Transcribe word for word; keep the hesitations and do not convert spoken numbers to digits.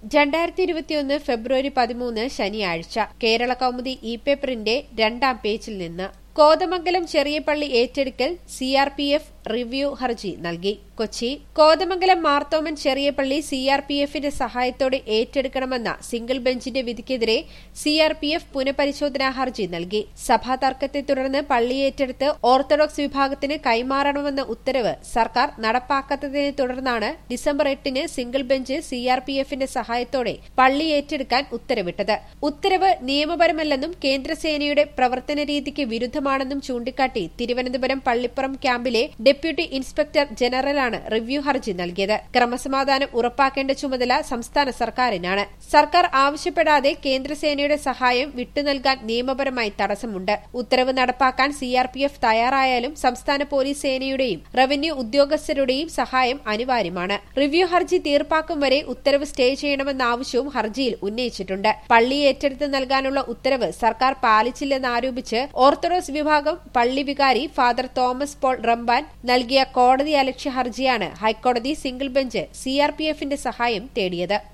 രണ്ടായിരത്തി ഇരുപത്തിയൊന്ന് ഫെബ്രുവരി പതിമൂന്ന് ശനിയാഴ്ച കേരള കൗമുദി ഇ പേപ്പറിന്റെ രണ്ടാം പേജിൽ നിന്ന് കോതമംഗലം ചെറിയപള്ളി ഏറ്റെടുക്കൽ C R P F review ഹർജി നൽകി. Kochi Kothamangalam Marthoman Cheriyapally C R P എഫിന്റെ സഹായത്തോടെ ഏറ്റെടുക്കണമെന്ന സിംഗിൾ ബെഞ്ചിന്റെ വിധിക്കെതിരെ സി ആർ പി എഫ് പുനഃപരിശോധനാ ഹർജി നൽകി. സഭാ തർക്കത്തെ തുടർന്ന് പള്ളി ഏറ്റെടുത്ത് ഓർത്തഡോക്സ് വിഭാഗത്തിന് കൈമാറണമെന്ന ഉത്തരവ് സർക്കാർ നടപ്പാക്കാത്തതിനെ തുടർന്നാണ് ഡിസംബർ എട്ടിന് single bench C R P എഫിന്റെ സഹായത്തോടെ പള്ളി ഏറ്റെടുക്കാൻ ഉത്തരവിട്ടത്. ഉത്തരവ് നിയമപരമല്ലെന്നും കേന്ദ്രസേനയുടെ പ്രവർത്തന രീതിക്ക് വിരുദ്ധമാണെന്നും ചൂണ്ടിക്കാട്ടി തിരുവനന്തപുരം പള്ളിപ്പുറം ക്യാമ്പിലെ ഡെപ്യൂട്ടി ഇൻസ്പെക്ടർ ജനറലാണ് റിവ്യൂ ഹർജി നൽകിയത്. ക്രമസമാധാനം ഉറപ്പാക്കേണ്ട ചുമതല സംസ്ഥാന സർക്കാരിനാണ്. സർക്കാർ ആവശ്യപ്പെടാതെ കേന്ദ്രസേനയുടെ സഹായം വിട്ടുനൽകാൻ നിയമപരമായി തടസ്സമുണ്ട്. ഉത്തരവ് നടപ്പാക്കാൻ സി ആർ പി എഫ് തയ്യാറായാലും സംസ്ഥാന പോലീസ് സേനയുടെയും റവന്യൂ ഉദ്യോഗസ്ഥരുടെയും സഹായം അനിവാര്യമാണ്. റിവ്യൂ ഹർജി തീർപ്പാക്കും വരെ ഉത്തരവ് സ്റ്റേ ചെയ്യണമെന്ന ആവശ്യവും ഹർജിയിൽ ഉന്നയിച്ചിട്ടുണ്ട്. പള്ളി ഏറ്റെടുത്ത് നൽകാനുള്ള ഉത്തരവ് സർക്കാർ പാലിച്ചില്ലെന്നാരോപിച്ച് ഓർത്തഡോക്സ് വിഭാഗം പള്ളി വികാരി ഫാദർ തോമസ് പോൾ റംബാൻ നൽകിയ കോടതി അലക്ഷ്യ ഹർജിയാണ് ഹൈക്കോടതി single bench C R P എഫിന്റെ സഹായം തേടിയത്.